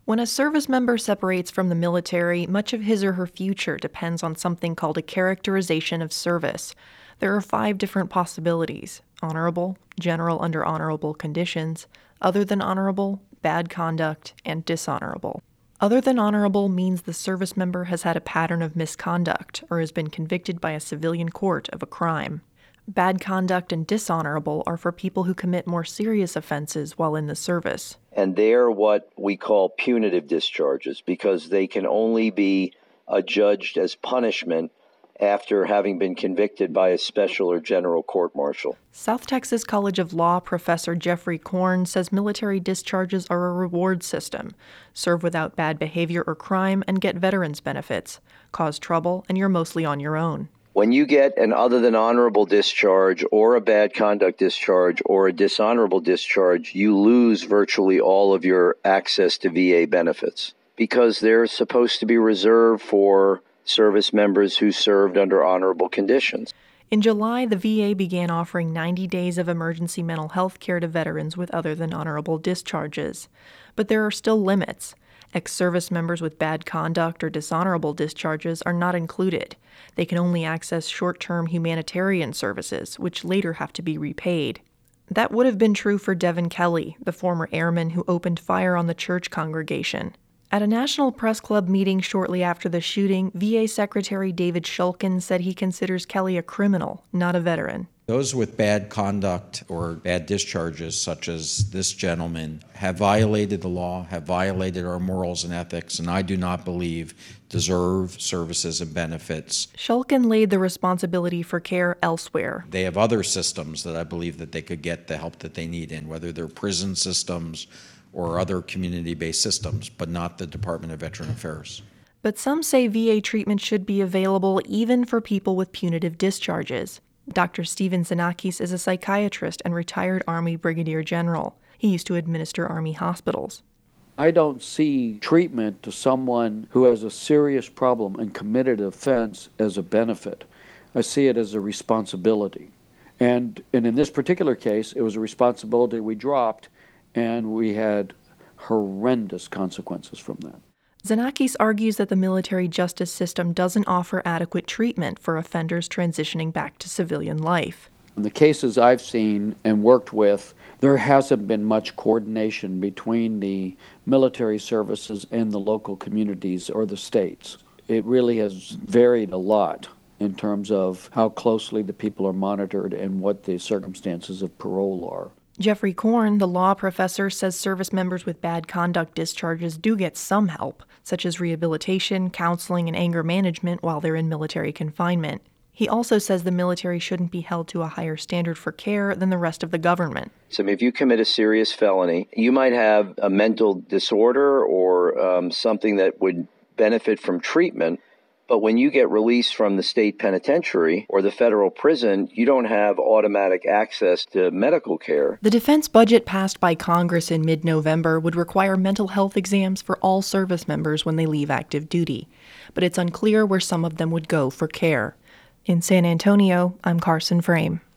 When a service member separates from the military, much of his or her future depends on something called a characterization of service. There are 5 different possibilities: honorable, general under honorable conditions, other than honorable, bad conduct, and dishonorable. Other than honorable means the service member has had a pattern of misconduct or has been convicted by a civilian court of a crime. Bad conduct and dishonorable are for people who commit more serious offenses while in the service. And they're what we call punitive discharges because they can only be adjudged as punishment after having been convicted by a special or general court-martial. South Texas College of Law professor Jeffrey Korn says military discharges are a reward system. Serve without bad behavior or crime and get veterans benefits. Cause trouble and you're mostly on your own. When you get an other than honorable discharge or a bad conduct discharge or a dishonorable discharge, you lose virtually all of your access to VA benefits because they're supposed to be reserved for service members who served under honorable conditions. In July, the VA began offering 90 days of emergency mental health care to veterans with other than honorable discharges. But there are still limits. Ex-service members with bad conduct or dishonorable discharges are not included. They can only access short-term humanitarian services, which later have to be repaid. That would have been true for Devin Kelly, the former airman who opened fire on the church congregation. At a National Press Club meeting shortly after the shooting, VA Secretary David Shulkin said he considers Kelly a criminal, not a veteran. Those with bad conduct or bad discharges, such as this gentleman, have violated the law, have violated our morals and ethics, and I do not believe deserve services and benefits. Shulkin laid the responsibility for care elsewhere. They have other systems that I believe that they could get the help that they need in, whether they're prison systems or other community-based systems, but not the Department of Veteran Affairs. But some say VA treatment should be available even for people with punitive discharges. Dr. Steven Zanakis is a psychiatrist and retired Army Brigadier General. He used to administer Army hospitals. I don't see treatment to someone who has a serious problem and committed an offense as a benefit. I see it as a responsibility. And in this particular case, it was a responsibility we dropped, and we had horrendous consequences from that. Zanakis argues that the military justice system doesn't offer adequate treatment for offenders transitioning back to civilian life. In the cases I've seen and worked with, there hasn't been much coordination between the military services and the local communities or the states. It really has varied a lot in terms of how closely the people are monitored and what the circumstances of parole are. Jeffrey Korn, the law professor, says service members with bad conduct discharges do get some help, such as rehabilitation, counseling, and anger management while they're in military confinement. He also says the military shouldn't be held to a higher standard for care than the rest of the government. So if you commit a serious felony, you might have a mental disorder or something that would benefit from treatment. But when you get released from the state penitentiary or the federal prison, you don't have automatic access to medical care. The defense budget passed by Congress in mid-November would require mental health exams for all service members when they leave active duty. But it's unclear where some of them would go for care. In San Antonio, I'm Carson Frame.